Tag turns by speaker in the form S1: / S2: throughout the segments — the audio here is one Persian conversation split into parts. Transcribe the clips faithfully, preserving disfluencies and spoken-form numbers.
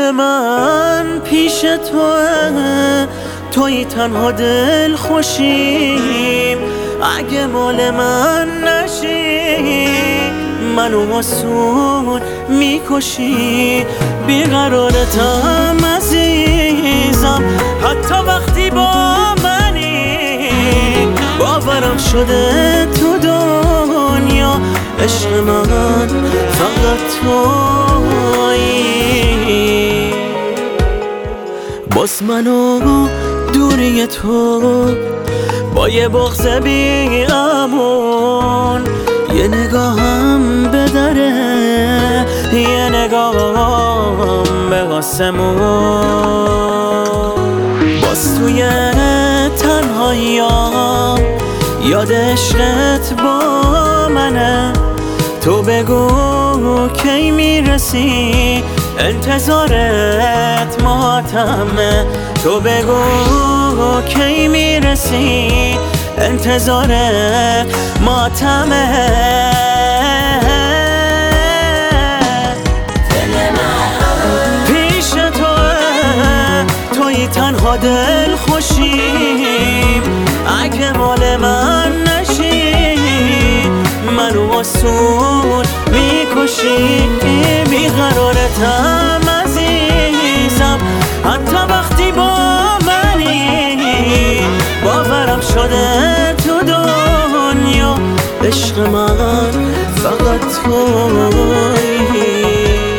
S1: دل من پیش توه، توی تنها دل خوشیم. اگه مال من نشی منو آسون میکشی. بیقرارتم عزیزم حتی وقتی با منی. باورم شده تو دنیا عشق من فقط تویی. باز منو دوری تو با یه بغض بی امون، یه نگاهم به دره، یه نگاهم به آسمون. باز توی تنهاییام یاد عشقت با منه. تو بگو کی میرسی، انتظارت ماتمه. تو بگو کی میرسی، انتظارت ماتمه. پیش توه، توی تنها دل خوشیم. اگه مال من نشی منو آسون میکشی. بیقرارتم عزیزم حتی وقتی با منی. باورم شده تو دنیا عشق من فقط تویی.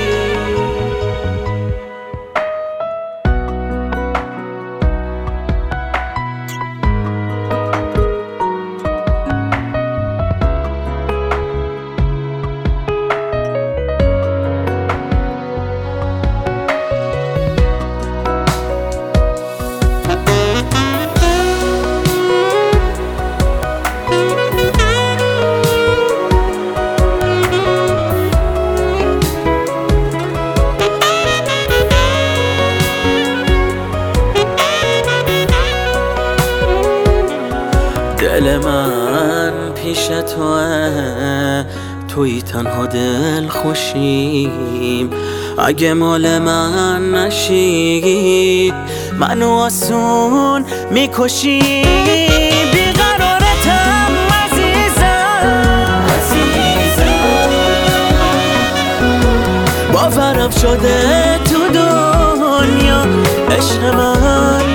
S1: دل من پیش توه، توی تنها دل خوشیم. اگه مال من نشی منو آسون میکشی. بیقرارتم عزیزم، باورم شده تو دنیا عشق من